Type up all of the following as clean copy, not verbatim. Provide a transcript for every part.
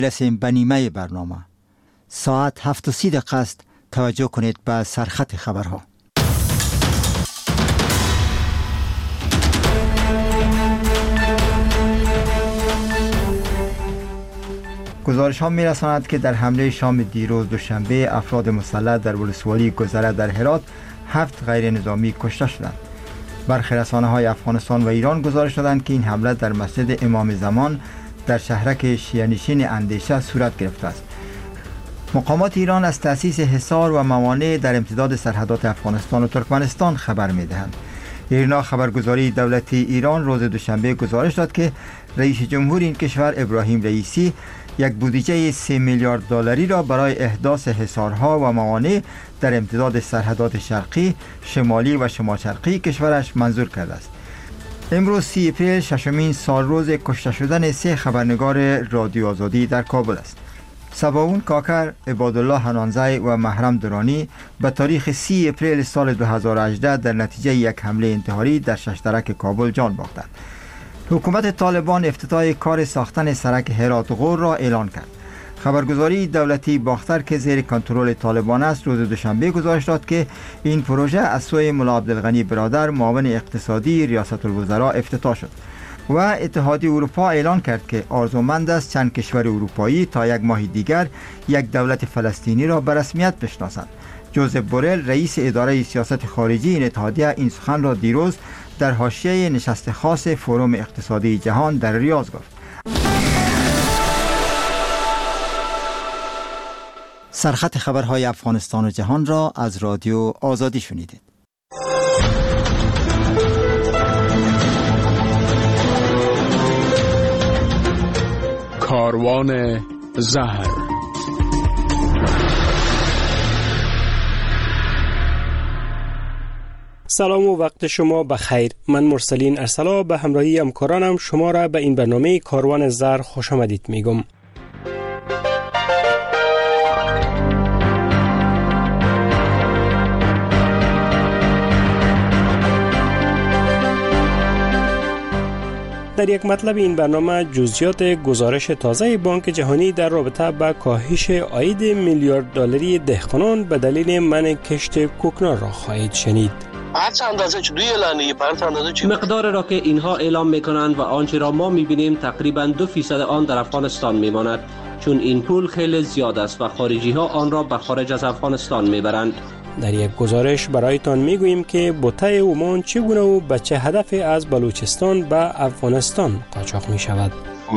رسیم به نیمه برنامه. ساعت 7:30 است. توجه کنید به سرخط خبرها. گزارش ها می رساند که در حمله شام دیروز دوشنبه افراد مسلح در ولسوالی گذره در هرات 7 غیر نظامی کشته شدند. برخی رسانه های افغانستان و ایران گزارش دادند که این حمله در مسجد امام زمان در شهرک شیعه‌نشین اندیشه صورت گرفته است. مقامات ایران از تأسیس حصار و موانع در امتداد سرحدات افغانستان و ترکمنستان خبر می دهند. ایرنا خبرگزاری دولتی ایران روز دوشنبه گزارش داد که رئیس جمهور این کشور ابراهیم رئیسی یک بودجه 3 میلیارد دلاری را برای احداث حصارها و موانع در امتداد سرحدات شرقی، شمالی و شمال شرقی کشورش منظور کرده است. امروز 30 اپریل ششمین سال روز کشته شدن 3 خبرنگار رادیو آزادی در کابل است. سباون کاکر، عبادالله حنانزی و محرم درانی به تاریخ 30 اپریل سال 2018 در نتیجه یک حمله انتحاری در ششترک کابل جان باختند. حکومت طالبان افتتاح کار ساختن سرک هرات غور را اعلان کرد. خبرگزاری دولتی باختر که زیر کنترل طالبان است روز دوشنبه گزارش داد که این پروژه از سوی ملا عبدالغنی برادر معاون اقتصادی ریاست الوزراء افتتاح شد و اتحادیه اروپا اعلان کرد که آرزومند است چند کشور اروپایی تا یک ماه دیگر یک دولت فلسطینی را به رسمیت بشناسند. جوزف بورل رئیس اداره سیاست خارجی این اتحادیه این سخن را دیروز در حاشیه نشست خاص فروم اقتصادی جهان در ریاض گفت. سرخط خبرهای افغانستان و جهان را از رادیو آزادی شنیدید. کاروان زهر. سلام و وقت شما بخیر. من مرسلین ارسلا به همراهی همکارانم شما را به این برنامه کاروان زهر خوش آمدید میگم. در یک مطلب این برنامه جزئیات گزارش تازه بانک جهانی در رابطه با کاهش عاید میلیارد دلاری دهقانان به دلیل منع کشت کوکنار را خواهید شنید. مقدار را که اینها اعلام میکنند و آنچه را ما میبینیم تقریبا 2% آن در افغانستان میماند، چون این پول خیلی زیاد است و خارجی ها آن را به خارج از افغانستان میبرند. در یک گزارش برایتان میگوییم که بوته اومان چگونه و به چه هدف از بلوچستان به افغانستان قاچاق می شود.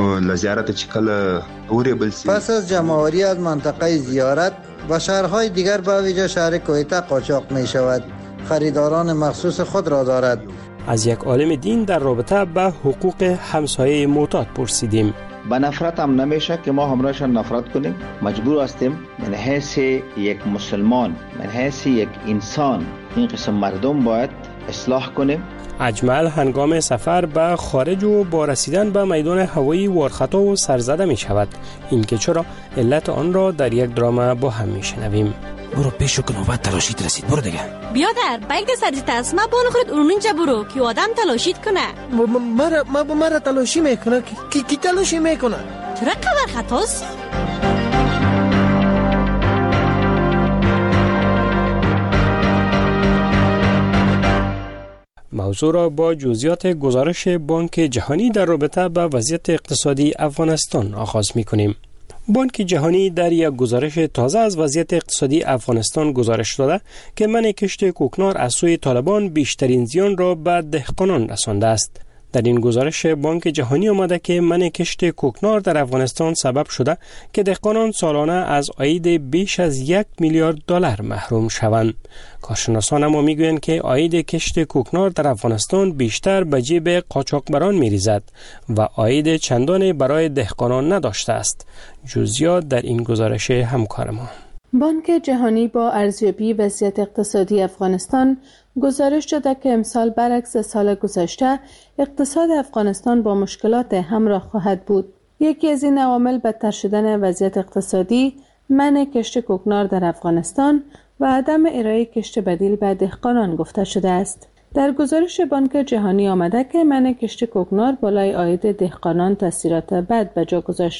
پس از جمع‌آوری از منطقه زیارت و شهرهای دیگر به ویژه شهر کویته قاچاق می شود. خریداران مخصوص خود را دارد. از یک عالم دین در رابطه به حقوق همسایه معتاد پرسیدیم. با نفرت هم نمیشه که ما همراهشان نفرت کنیم. مجبور هستیم من حیث یک مسلمان، من حیث یک انسان این قسم مردم باید اصلاح کنیم. اجمل هنگام سفر به خارج و با رسیدن به میدان هوایی وارخطا و سرزده می شود. این که چرا علت آن را در یک درام با هم می شنویم. برو پیشو که نوبت تلاشیت رسید. برو دیگه. بیادر بایک ده سرزی تسمه بانو خورد اونونجا برو که آدم تلاشیت کنه. مرا تلاشی میکنه. کی تلاشی میکنه؟ چرا قبر خطاسی؟ موضوع را با جزئیات گزارش بانک جهانی در رابطه با وضعیت اقتصادی افغانستان آغاز می‌کنیم. بانک جهانی در یک گزارش تازه از وضعیت اقتصادی افغانستان گزارش داده که منع کشت کوکنار از سوی طالبان بیشترین زیان را به دهقانان رسانده است. در این گزارش بانک جهانی آمده که منع کشت کوکنار در افغانستان سبب شده که دهقانان سالانه از عاید بیش از 1 میلیارد دلار محروم شوند. کارشناسان اما میگویند که عاید کشت کوکنار در افغانستان بیشتر به جیب قاچاقبران میریزد و عاید چندانی برای دهقانان نداشته است. جزئیات در این گزارش همکار ما. بانک جهانی با ارزیابی وضعیت اقتصادی افغانستان گزارش داده که امسال برعکس سال گذشته اقتصاد افغانستان با مشکلات همراه خواهد بود. یکی از این عوامل بدتر شدن وضعیت اقتصادی، منع کشت کوکنار در افغانستان و عدم ارائه کشت بدیل به دهقانان گفته شده است. در گزارش بانک جهانی آمده که منع کشت کوکنار بالای عاید دهقانان تاثیرات بد به جا گذاشته.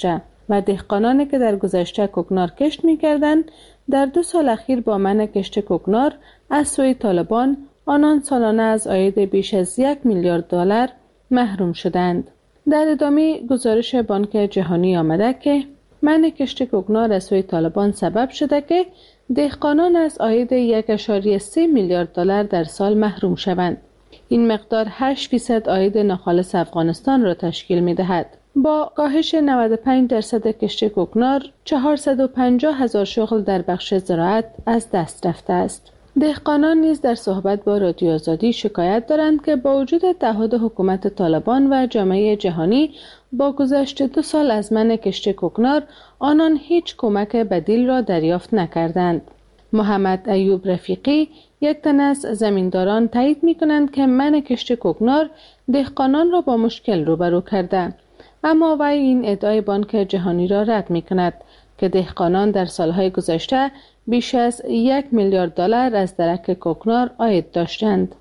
و دهقانانی که در گذشته کوکنار کشت می‌کردند در 2 سال اخیر با منع کشت کوکنار از سوی طالبان آنان سالانه از عاید بیش از 1 میلیارد دلار محروم شدند. در ادامه گزارش بانک جهانی آمده که منع کشت کوکنار از سوی طالبان سبب شده که دهقانان از عاید 1.3 میلیارد دلار در سال محروم شوند. این مقدار 8% عاید ناخالص افغانستان را تشکیل می‌دهد. با کاهش 95% کشت کوکنار 450,000 شغل در بخش زراعت از دست رفته است. دهقانان نیز در صحبت با رادیو آزادی شکایت دارند که با وجود تعهد حکومت طالبان و جامعه جهانی با گذشت 2 سال از منع کشت کوکنار آنان هیچ کمک بدیل را دریافت نکردند. محمد ایوب رفیقی یک تن از زمینداران تایید می‌کنند که منع کشت کوکنار دهقانان را با مشکل روبرو کرده، اما وی این ادعای بانک جهانی را رد می‌کند که دهقانان در سالهای گذشته بیش از 1 میلیارد دلار از درک کوکنار عاید داشتند.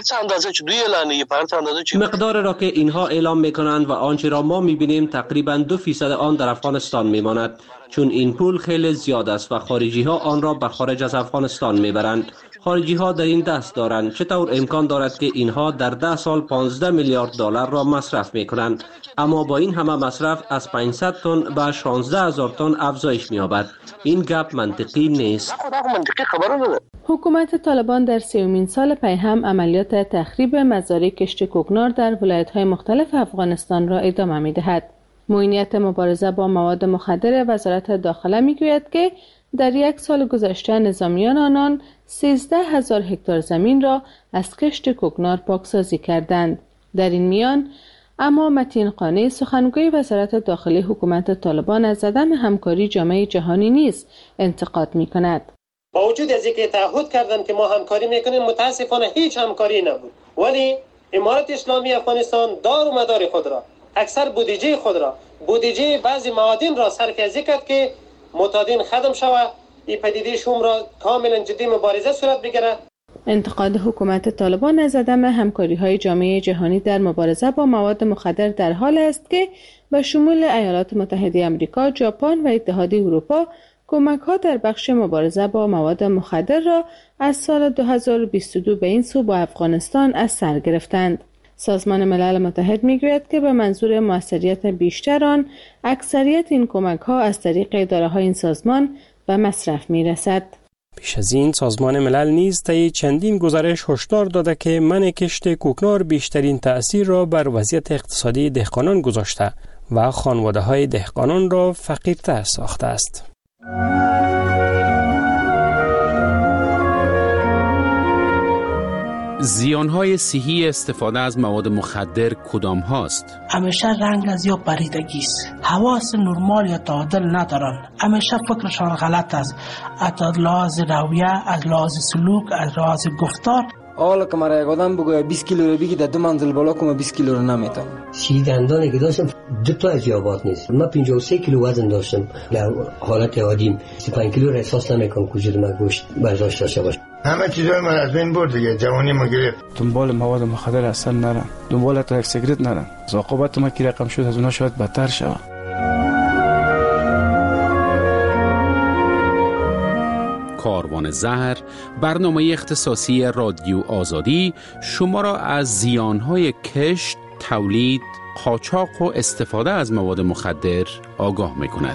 مقدار را که اینها اعلام میکنند و آنچه را ما میبینیم تقریبا 2% آن در افغانستان میماند، چون این پول خیلی زیاد است و خارجی ها آن را به خارج از افغانستان میبرند. خارجی ها در این دست دارند. چطور امکان دارد که اینها در 10 سال 15 میلیارد دلار را مصرف میکنند، اما با این همه مصرف از 500 تن به 16,000 تن افزایش می‌یابد؟ این گپ منطقی نیست. حکومت طالبان در 30مین سال پیهم عملیات تخریب مزارع کشت کوکنار در ولایت‌های مختلف افغانستان را ادامه می‌دهد. معینیت مبارزه با مواد مخدر وزارت داخله می‌گوید که در 1 سال گذشته نظامیان آنان 13,000 هکتار زمین را از کشت کوکنار پاکسازی کردند. در این میان اما متین قانی سخنگوی وزارت داخلی حکومت طالبان از عدم همکاری جامعه جهانی نیز انتقاد می‌کند. با وجود از اینکه تعهد کردند که ما همکاری می‌کنیم، متاسفانه هیچ همکاری نبود. ولی امارت اسلامی افغانستان دار و مدار خود را، اکثر بودجه خود را، بودجه بعضی معادن را صرفه‌ای کرد که معتادین ختم شود، این پدیده شوم را کاملا جدی مبارزه صورت بگیرد. انتقاد حکومت طالبان از عدم همکاری‌های جامعه جهانی در مبارزه با مواد مخدر در حال است که به شمول ایالات متحده آمریکا، ژاپن و اتحادیه اروپا کمک‌ها در بخش مبارزه با مواد مخدر را از سال 2022 به این سو با افغانستان از سر گرفتند. سازمان ملل متحد می‌گوید که به منظور موثریت بیشتر آن، اکثریت این کمک‌ها از طریق اداره‌های این سازمان به مصرف می‌رسد. پیش از این سازمان ملل نیز طی چندین گزارش هشدار داده که منع کشت کوکنار بیشترین تأثیر را بر وضعیت اقتصادی دهقانان گذاشته و خانواده‌های دهقانان را فقیرتر ساخته است. زیانهای صحی استفاده از مواد مخدر کدام هاست؟ همیشه رنگ از یا پریدگی است، حواس نرمال یا تعادل ندارن، همیشه فکرشان غلط است، از لحاظ رویه، از لحاظ سلوک، از لحاظ گفتار. حالا که مرا یک آدم بگوید 20 کیلو رو بگی در 2 منزل بالا کنم 20 کیلو رو نمیتونم. 30 دندانی که داشتم 2 تا از یابات نیست. من 53 کیلو وزن داشتم. در حالت عادی 35 کیلو را احساس نمیکنم که وجود من گوشت برداشت داشته باشه. همه چیزای من از بین برد دیگه، جوانی ما گرفت. دنبال مواد مخدر اصلا نرم، دنبال تا یک سیگرت نرم. عاقبت ما کی رقم شد از اونها شاید بدتر شود. کاروان زهر، برنامه اختصاصی رادیو آزادی شما را از زیانهای کشت، تولید، قاچاق و استفاده از مواد مخدر آگاه می‌کند.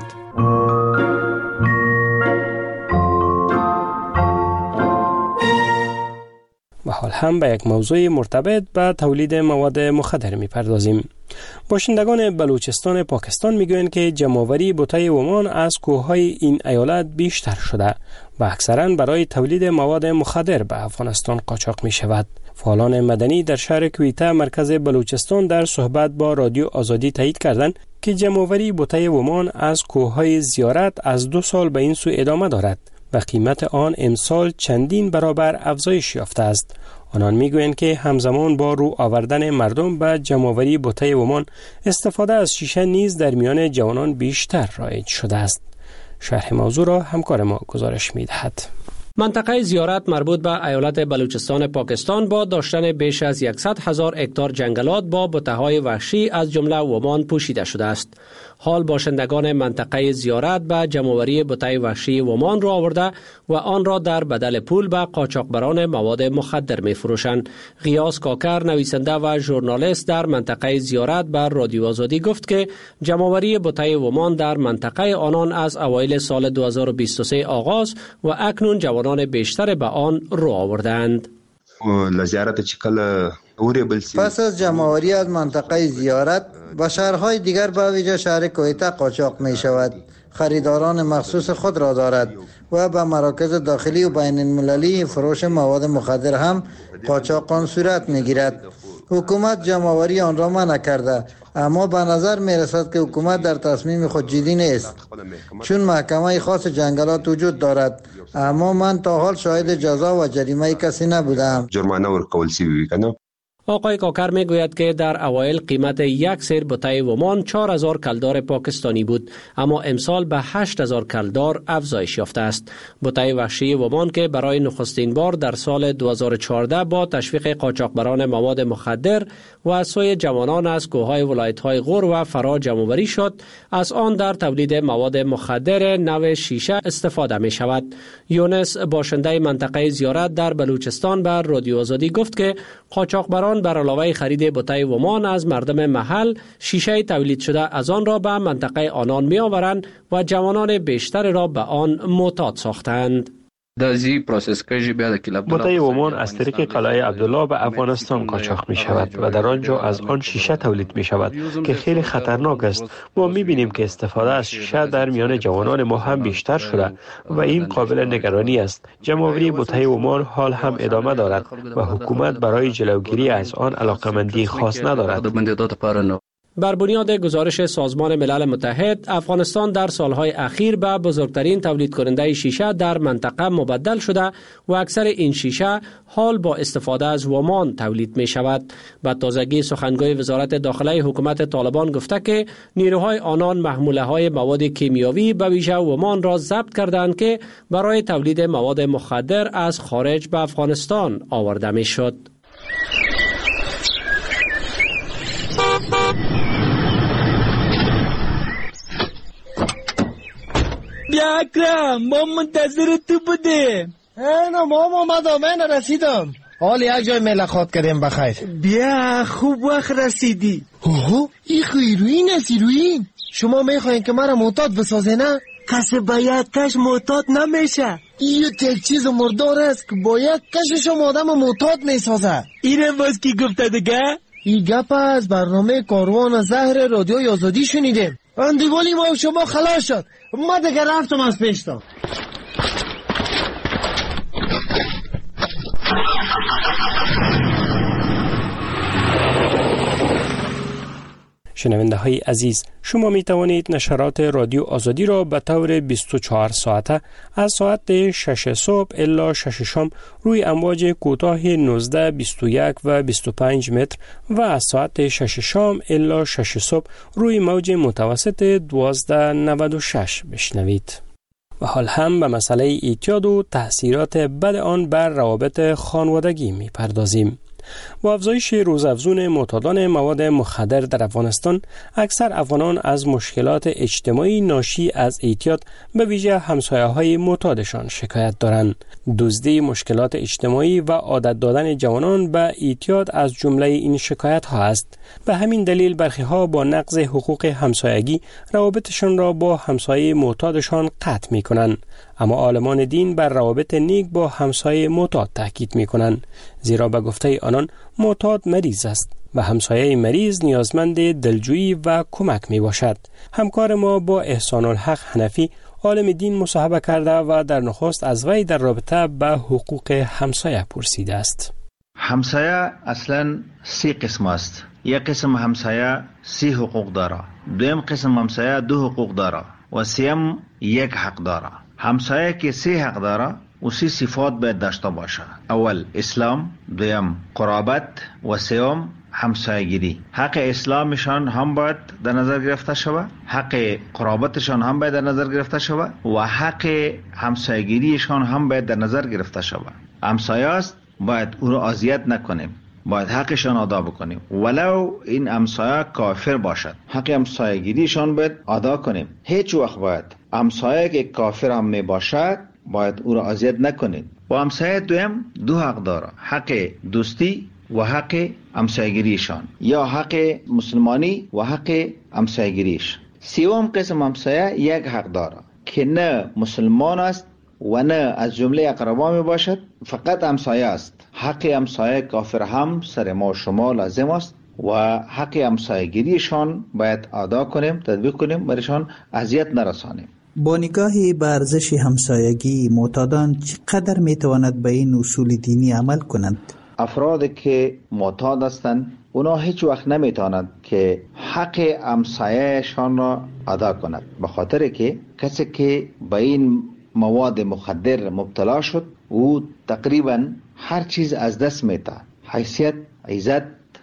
و حال هم به یک موضوع مرتبط به تولید مواد مخدر می‌پردازیم. باشندگان بلوچستان پاکستان میگویند که جمع‌آوری بوته ومان از کوههای این ایالت بیشتر شده و اکثراً برای تولید مواد مخدر به افغانستان قاچاق می شود. فعالان مدنی در شهر کویته مرکز بلوچستان در صحبت با رادیو آزادی تایید کردند که جمع‌آوری بوته ومان از کوههای زیارت از 2 سال به این سو ادامه دارد و قیمت آن امسال چندین برابر افزایش یافته است. آنان میگویند که همزمان با رو آوردن مردم به جمع‌آوری بوته ومان، استفاده از شیشه نیز در میان جوانان بیشتر رایج شده است. شرح موضوع را همکار ما گزارش می‌دهد. منطقه زیارت مربوط به ایالت بلوچستان پاکستان با داشتن بیش از 100,000 هکتار جنگلات با بوته‌های وحشی از جمله ومان پوشیده شده است. حال باشندگان منطقه زیارت به جمع‌آوری بوته وحشی ومان را آورده و آن را در بدل پول به قاچاقبران مواد مخدر می‌فروشند. غیاث کاکر نویسنده و ژورنالیست در منطقه زیارت به رادیو آزادی گفت که جمع‌آوری بوته ومان در منطقه آنان از اوایل سال 2023 آغاز و اکنون جوانان بیشتر به آن رو آوردند. پس از جمع‌آوری از منطقه زیارت و شهرهای دیگر به ویژه شهر کویته قاچاق می شود. خریداران مخصوص خود را دارد و به مراکز داخلی و بین المللی فروش مواد مخدر هم قاچاق آن صورت می گیرد. حکومت جمع‌آوری آن را منع کرده، اما به نظر می رسد که حکومت در تصمیم خود جدی نیست، چون محکمه خاص جنگلات وجود دارد، اما من تا حال شاهد جزا و جریمه کسی نبودم. جرمانه ورکول شوی کنه. آقای کاکر می گوید که در اوایل قیمت یک سیر بوته ومان 4,000 کلدار پاکستانی بود، اما امسال به 8,000 کلدار افزایش یافته است. بوته وحشی ومان که برای نخستین بار در سال 2014 با تشویق قاچاقبران مواد مخدر و از سوی جوانان از کوههای ولایت‌های غور و فرا جمع‌آوری شد، از آن در تولید مواد مخدر نو شیشه استفاده می شود. یونس باشنده منطقه زیارت در بلوچستان بر رادیو آزادی گفت که قاچاقبران بر علاوه خرید بوته ومان از مردم محل، شیشه تولید شده از آن را به منطقه آنان می آورند و جوانان بیشتر را به آن معتاد ساختند. بوته ومان از طریق قلعه عبدالله به افغانستان قاچاق می شود و در آنجا از آن شیشه تولید می شود که خیلی خطرناک است. ما می بینیم که استفاده از شیشه در میان جوانان ما هم بیشتر شده و این قابل نگرانی است. جمع‌آوری بوته ومان حال هم ادامه دارد و حکومت برای جلوگیری از آن علاقمندی خاص ندارد. بر بنیاد گزارش سازمان ملل متحد، افغانستان در سالهای اخیر به بزرگترین تولید کننده شیشه در منطقه مبدل شده و اکثر این شیشه حال با استفاده از ومان تولید می شود. به تازگی سخنگوی وزارت داخله حکومت طالبان گفته که نیروهای آنان محموله های مواد کیمیاوی به ویژه ومان را ضبط کردند که برای تولید مواد مخدر از خارج به افغانستان آورده می شد. بیا اکرم، ما منتظر تو بودیم. نه ماما من رسیدم. حال یک جای ملاقات کردیم بخیر. بیا خوب وقت رسیدی. اوه این هیروین است. هیروین شما میخواین که مرا معتاد بسازه نه؟ کسی باید کش معتاد نمیشه. این یک چیز مردار است که باید کشش آدم معتاد میسازه. اینه باز کی گفته دیگه؟ این گپ از برنامه کاروان زهر رادیو آزادی شنیدیم. اندیوالی ما شما خلاص شد. ما دیگه رفتم از پیشتا. شنونده های عزیز، شما می توانید نشرات رادیو آزادی را به طور 24 ساعته از ساعت 6 صبح الی 6 شام روی امواج کوتاه 19، 21 و 25 متر و از ساعت 6 شام الی 6 صبح روی موج متوسط 1296 بشنوید. و حال هم به مسئله اعتیاد و تأثیرات بد آن بر روابط خانوادگی می پردازیم. با افزایش روزافزون معتادان مواد مخدر در افغانستان، اکثر افغانان از مشکلات اجتماعی ناشی از اعتیاد به ویژه همسایه‌های معتادشان شکایت دارند. دزدی، مشکلات اجتماعی و عادت دادن جوانان به اعتیاد از جمله این شکایت‌ها است. به همین دلیل برخی‌ها با نقض حقوق همسایگی روابطشان را با همسایه معتادشان قطع می‌کنند. اما عالمان دین بر روابط نیک با همسایه معتاد تاکید می‌کنند، زیرا به گفته آنان معتاد مریض است و همسایه مریض نیازمند دلجویی و کمک می باشد. همکار ما با احسان الحق حنفی عالم دین مصاحبه کرده و در نخست از وی در رابطه به حقوق همسایه پرسیده است. همسایه اصلا 3 قسم است. یک قسم همسایه 3 حقوق داره، دویم قسم همسایه 2 حقوق داره و سوم 1 حق داره. همسایه که 3 حق داره و 3 صفات باید داشته باشه. اول اسلام، دویم قرابت و سوم همسایگیری، حق اسلامشان هم باید در نظر گرفته شود، حق قرابتشان هم باید در نظر گرفته شود و حق همسایگیریشان هم باید در نظر گرفته شود. همسایه است، باید او را اذیت نکنیم، باید حقشان ادا بکنیم ولو این همسایه کافر باشد. حق همسایگیریشان باید ادا کنیم. هیچ وقت باید همسایه که کافر هم می باشد باید او را اذیت نکنیم. و همسایه دویم دو حق داره، حق دوستی و حق همسایگیریشان، یا حق مسلمانی و حق همسایگیریش. سوم قسم همسایه یک حق داره که نه مسلمان است و نه از جمله اقربا می باشد، فقط همسایه است. حق همسایه کافر هم سر ما شما لازم است و حق همسایگیریشان باید ادا کنیم، تطبیق کنیم، برایشان اذیت نرسانیم. با نگاهی به ارزش همسایگی، معتادان چقدر می تواند به این اصول دینی عمل کنند؟ افرادی که معتاد هستند اونا هیچ وقت نمی توانند که حق همسایه‌شان را ادا کنند، به خاطر که کسی که به این مواد مخدر مبتلا شد او تقریبا هر چیز از دست میده، حیثیت، عزت.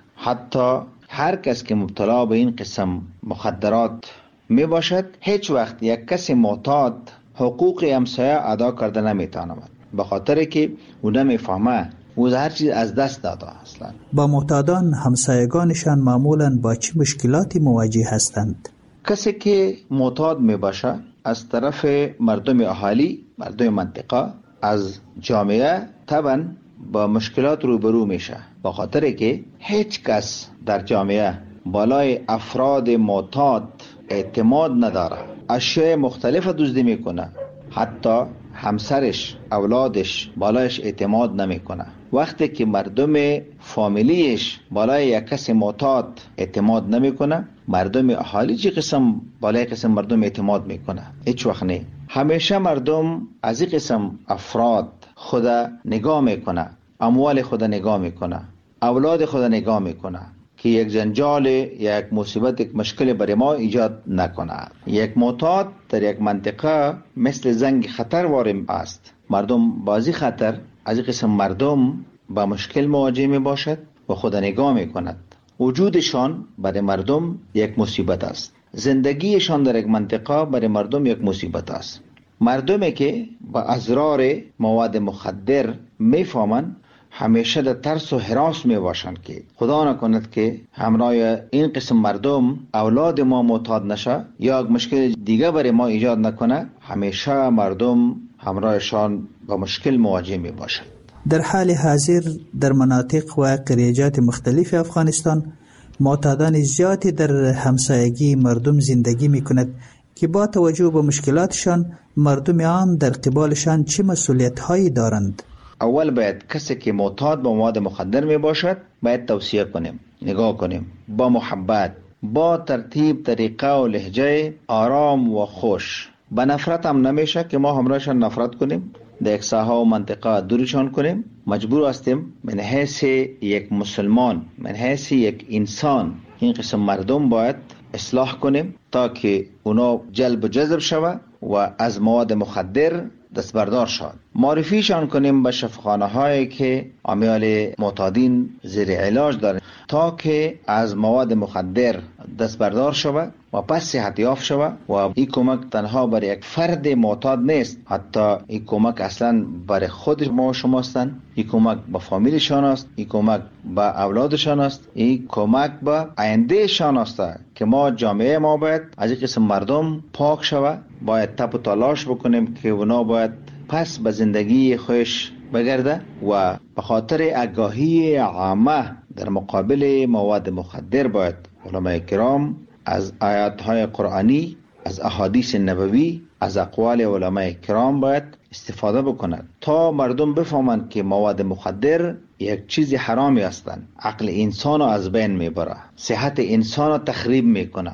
حتی هر کس که مبتلا به این قسم مخدرات می باشد هیچ وقت یک کسی معتاد حقوق همسایه ادا کرده نمیتواند، به خاطر که او نمیفهمه، او هر چیز از دست داده. اصلا با معتادان همسایگانشان معمولا با چه مشکلاتی مواجه هستند؟ کسی که معتاد می باشه از طرف مردم اهالی، مردم منطقه، از جامعه طبعا با مشکلات روبرو میشه، به خاطر که هیچ کس در جامعه بالای افراد معتاد اعتماد نداره، اشیاء مختلف دزدی میکنه، حتی همسرش، اولادش بالایش اعتماد نمیکنه. وقتی که مردم فامیلیش بالای یک کسی معتاد اعتماد نمیکنه، مردم اهالی چه قسم بالای قسم مردم اعتماد میکنه؟ هیچ وقت نه. همیشه مردم از این قسم افراد خدا نگاه میکنه، اموال خدا نگاه میکنه، اولاد خدا نگاه میکنه که یک جنجال، یک مصیبت، یک مشکل برای ما ایجاد نکنه. یک معتاد در یک منطقه مثل زنگ خطر وارد است. مردم بازی خطر از این قسم مردم با مشکل مواجه می باشد و خدا نگاه می کند. وجودشان برای مردم یک مصیبت است. زندگیشان در یک منطقه برای مردم یک مصیبت است. مردمی که با اضرار مواد مخدر می فهمند همیشه در ترس و هراس می باشند که خدا نکند که همراه این قسم مردم اولاد ما معتاد نشه یا مشکل دیگه برای ما ایجاد نکنه. همیشه مردم همراهشان با مشکل مواجه می باشند. در حال حاضر در مناطق و قریجات مختلف افغانستان معتادان زیادی در همسایگی مردم زندگی می کند که با توجه به مشکلاتشان مردم عام در قبالشان چه مسئولیت هایی دارند؟ اول باید کسی که معتاد به مواد مخدر می باشد باید توصیه کنیم، نگاه کنیم، با محبت، با ترتیب، طریقه و لهجه آرام و خوش. با نفرت هم نمیشه که ما همراهشان نفرت کنیم، در یک ساحه و منطقه دوریشان کنیم. مجبور هستیم من حیث یک مسلمان، من حیث یک انسان این قسم مردم باید اصلاح کنیم تا که اونا جلب و جذب شود و از مواد مخدر دستبردار شد. معرفیشان کنیم به شفاخانه هایی که امیال معتادین زیر علاج دارند تا که از مواد مخدر دستبردار شود و پس صحت یافت شود. و این کمک تنها برای یک فرد معتاد نیست، حتی این کمک اصلا برای خود ما و شما هستند. این کمک به فامیلشان است، این کمک به اولادشان است، این کمک به آینده شان است که ما جامعه ما باید از این قسم مردم پاک شود. باید تپ و تلاش بکنیم که اونا باید پس به زندگی خوش بگرده و به خاطر آگاهی عامه در مقابل مواد مخدر باید علماء کرام از آیات‌های قرآنی، از احادیث نبوی، از اقوال علماء کرام باید استفاده بکنند تا مردم بفهمند که مواد مخدر یک چیز حرامی هستند. عقل انسان رو از بین میبره، صحت انسان رو تخریب میکنه،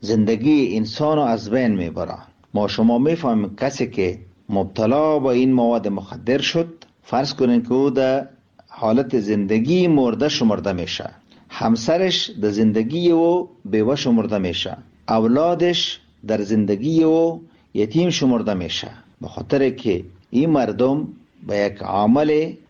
زندگی انسان رو از بین میبره. ما شما میفهمیم کسی که مبتلا با این مواد مخدر شد، فرض کنین که او در حالت زندگی مرده شمرده میشه، همسرش در زندگی او بیوه شمرده میشه، اولادش در زندگی او یتیم شمرده میشه، به خاطر که این مردم به یک عامل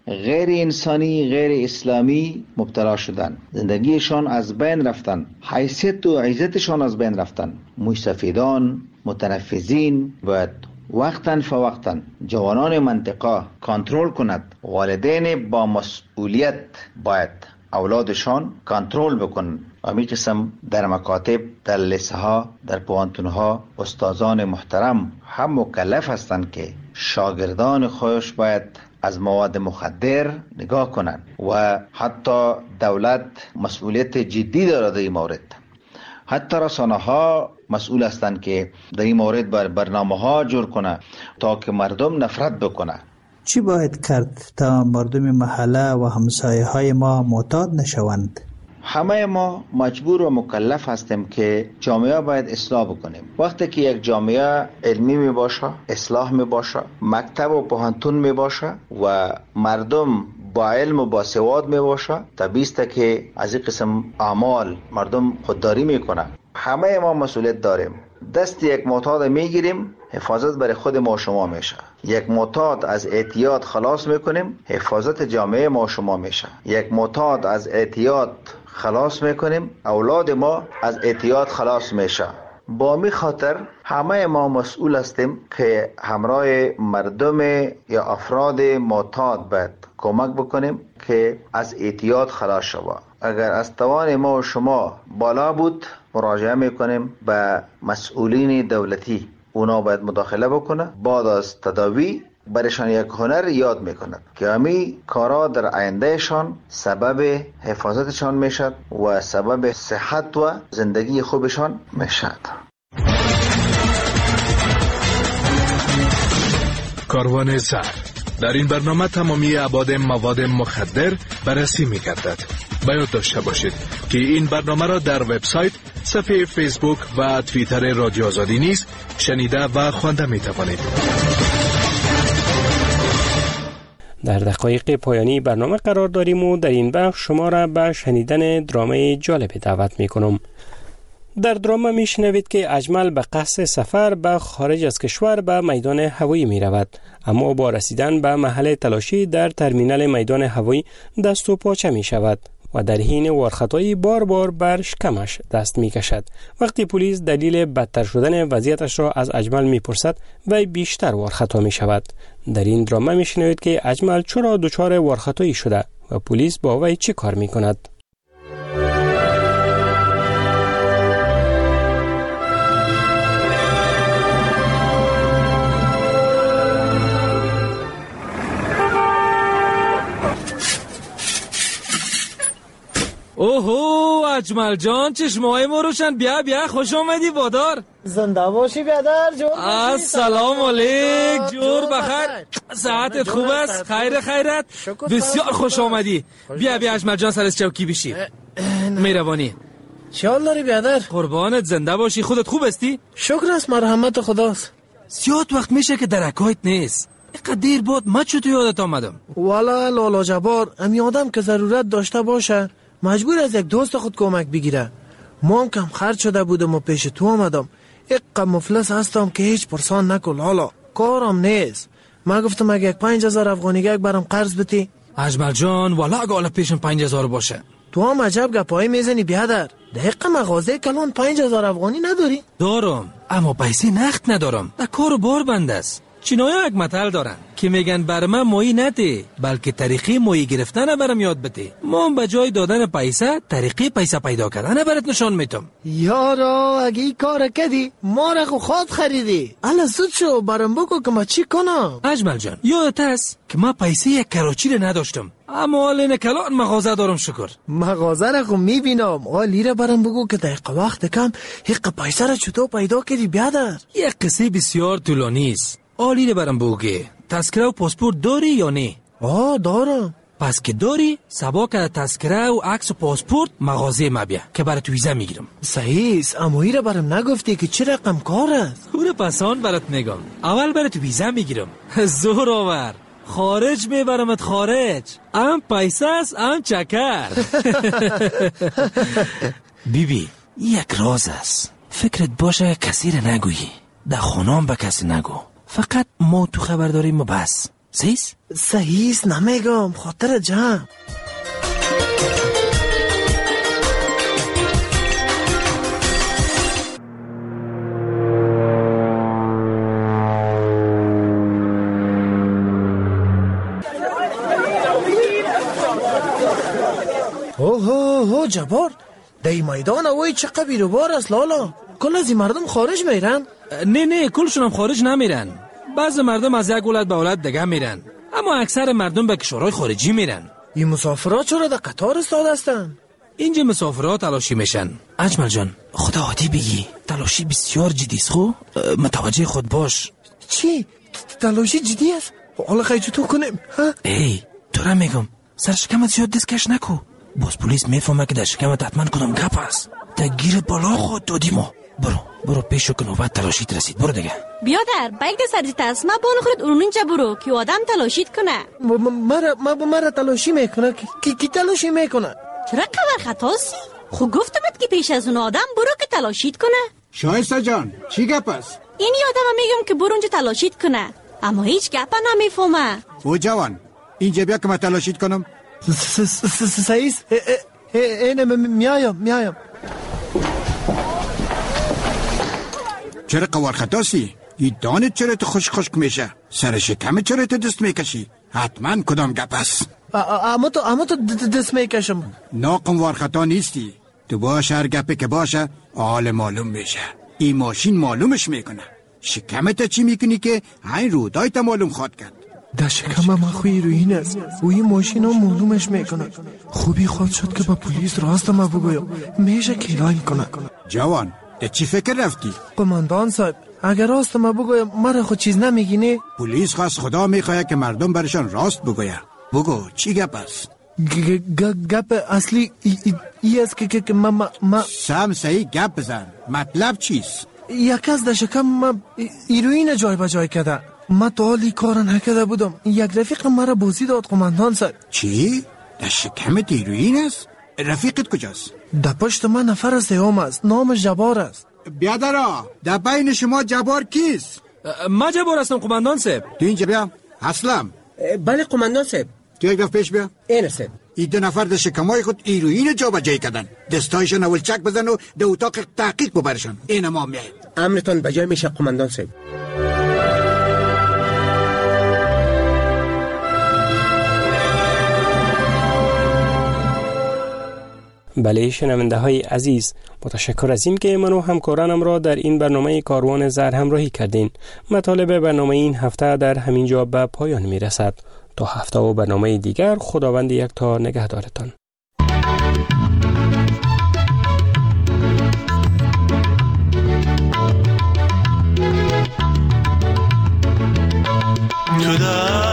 غیر انسانی، غیر اسلامی مبتلا شدن، زندگیشان از بین رفتن، حیثیت و عزتشان از بین رفتن. موسفیدان، متنفذین باید وقتاً فوقتاً جوانان منطقه کنترل کند. والدین با مسئولیت باید اولادشان کنترل بکنن. همین قسم در مکاتب، در لیسه ها، در پوهنتون ها استادان محترم هم مکلف هستند که شاگردان خودش باید از مواد مخدر نگاه کنند و حتی دولت مسئولیت جدی دارد در این مورد. حتی رسانه ها مسئول هستند که در این مورد برنامه ها جور کنه تا که مردم نفرت بکنه. چی باید کرد تا مردم محله و همسایه های ما معتاد نشوند؟ همه ما مجبور و مکلف هستیم که جامعه باید اصلاح بکنیم. وقتی که یک جامعه علمی می باشه، اصلاح می باشه، مکتب و پوهنتون می باشه و مردم با علم و با سواد می باشه، طبیعی است که از این قسم اعمال مردم خودداری می کنه. همه ما مسئولیت داریم. دست یک معتاد میگیریم، حفاظت برای خود ما شما میشه. یک معتاد از اعتیاد خلاص میکنیم، حفاظت جامعه ما شما میشه. یک معتاد از اعتیاد خلاص میکنیم، اولاد ما از اعتیاد خلاص میشه. با می خاطر همه ما مسئول هستیم که همراه مردم یا افراد معتاد باید کمک بکنیم که از اعتیاد خلاص شود. اگر از توان ما و شما بالا بود، مراجعه میکنیم به مسئولین دولتی، اونا باید مداخله بکنه. بعد از تداوی برشان یک هنر یاد میکند که همین کارا در آیندهشان سبب حفاظتشان میشد و سبب صحت و زندگی خوبشان میشد. کاروان زهر. در این برنامه تمامی ابعاد مواد مخدر بررسی می‌گردد. باید داشته باشید که این برنامه را در وبسایت، صفحه فیسبوک و توییتر رادیو آزادی نیز شنیده و خوانده می‌توانید. در دقایق پایانی برنامه قرار داریم و در این بخش شما را به شنیدن درامه جالب دعوت می‌کنم. در درامه میشنوید که اجمل به قصد سفر به خارج از کشور به میدان هوایی می رود، اما با رسیدن به محل تلاشی در ترمینال میدان هوایی دست و پاچه می شود و در حین وارخطایی بار بار بر شکمش دست می کشد. وقتی پلیس دلیل بدتر شدن وضعیتش را از اجمل می پرسد و بیشتر وارخطا می شود. در این درامه میشنوید که اجمل چرا دچار وارخطایی شده و پلیس با وی چه کار می کند. اوهو اجمل جان، چشمای ما روشن. بیا خوش آمدی بادار. زنده باشی بیادر جور. السلام علیک، جور بخیر. ساعتت خوب است؟ خیرت. بسیار خوش آمدی. بیا اجمل جان، سر از چوکی بشی. مهربانی. چه حال داری بیادر؟ قربانت، زنده باشی. خودت خوب استی؟ شکر است، مرحمت خداست. زیاد وقت میشه که درکایت نیست. اینقدر دیر بود ما چطور یادت آمدم؟ والا لالا جبار، امی آدم که ضرورت داشته باشه مجبور از یک دوست خود کمک بگیره. ما هم کم خرج شده بودم و پیش تو آمدم. اقا مفلس هستم که هیچ پرسان نکن. حالا کارم نیست. ما گفتم اگه 5000 افغانیگک برام قرض بتی. اجمل جان والا اگه حالا پیشم 5000 باشه. تو هم عجب گپایی میزنی بیادر. دقیقا مغازه کلان 5000 افغانی نداری؟ دارم، اما پیسه نقد ندارم. در کار بار بند است. چینایا یک متل دارن که میگن بر من مایی نده، بلکه طریقه مایی گرفتن برام یاد بده. من به جای دادن پیسه طریقه پیسه پیدا کردن برات نشان میتم. یارو اگه این کار کردی ما را خود خریدی. الا زود شو برام بگو که ما چی کنم. اجمل جان، یادت است که ما پیسه یک کراچی را نداشتم، اما حال کلان مغازه دارم. شکر. مغازه را خو میبینم. حالی را برام بگو که دقیقه وقت کم حق پیسه را چطور پیدا کردی بیادر؟ یک قصه بسیار طولانی است. آلی رو برام بگو، تذکره و پاسپورت داری یا نه؟ دارم. پس که داری سبا که تذکره و عکس و پاسپورت مغازه ما بیا که برات ویزا میگیرم. صحیح است، اما این رو برام نگفتی که چه رقم کار است؟ او رو پسان برات میگم. اول برات ویزا میگیرم. زور آور، خارج میبرمت خارج. ام پیسه است ام چکر. بیبی یک راز است، فکرت باشه کسی رو نگویی. در خونام به کسی نگو، فقط ما تو خبر داریم و بس. سیس؟ سهیس نمیگم، خاطر جمع. اوه جبار، دی میدان اوی چه قبیل بار است لالا. کل از این مردم خارج میرن؟ نه کلشون هم خارج نمیرن. بعض مردم از یک ولایت به ولایت دیگه میرن، اما اکثر مردم به کشورهای خارجی میرن. این مسافرات چرا در قطار استاد هستن؟ اینجا مسافرات تلاشی میشن. اجمل جان خدا عادی بگی، تلاشی بسیار جدی است. خب متوجه خود باش. چی؟ تلاشی جدی است؟ حالا خیلی تو کنیم ها؟ ای تو را میگم سر شکمت زیاد دستکش نکو، باز پلیس میفهمه که در شکمت حتما کدام گپ است. تا گیر بالا خود دادی ما. برو پیشو که نوبت تلاشیت رسید. برو دیگه. بیادر بایک ده سرزی تسمه بانو خورد اونونجا برو که آدم تلاشیت کنه. مرا تلاشی میکنه؟ کی تلاشی میکنه؟ چرا قبر خطاسی؟ خو گفتمت که پیش از اون آدم برو که تلاشیت کنه. شایسته جان چی گپ است؟ این آدم میگم که برو اونجا تلاشیت کنه، اما هیچ گپ نمیفهمه. او جوان اینجا بیا که من تلاشیت کنم. سعیس اینه میایم. چرا قوار خطاسی؟ این دانت چرا تو خشک میشه؟ سر شکم چرا تو دست میکشی؟ حتما کدام گپ است؟ اما تو دست میکشم. ناقم خطا نیستی. تو باش هر گپی که باشه حال معلوم میشه. این ماشین معلومش میکنه. شکمت چی میکنی که این رودای تا معلوم خواد کرد؟ در شکم من خوی روین است و این ماشین ها معلومش میکنه. خوبی خواد شد که با پلیس راست ما بگویم، میشه کلاین کنه. جوان ده چی فکر رفتی؟ قماندان صاحب اگر راست ما بگویم مرا خود چیز نمیگینه؟ پلیس خواست خدا میخواه که مردم برشان راست بگویه. بگو چی گپ است؟ گپ اصلی ای است که ما سم صحیح گپ بزن. مطلب چیست؟ یک از در شکم ما ایروین جای بجای کده. ما تا حالی کار نکده بودم، یک رفیق مرا بازی داد قماندان صاحب. چی؟ در شکمت ایروین است؟ رفیقت کجاست؟ در پشت من نفر سیوم است، نام جبار است. بیادرا در بین شما جبار کیست؟ ما جبار هستم قماندان صاحب. تو اینجا بیا. اسلم. بله قماندان صاحب. تو یک دفعه پیش بیا. این است. این دو نفر در شکمای خود ایروین جا بجای کردن. دستایشان اول چک بزن و در اتاق تحقیق ببرشان. این ما میایم. امرتان بجای میشه قماندان صاحب. بله شنونده های عزیز، متشکر از این که من و همکارانم را در این برنامه کاروان زهر همراهی کردین. مطالب برنامه این هفته در همین جا به پایان می رسد. تا هفته و برنامه دیگر خداوند یکتا نگهدارتان. تو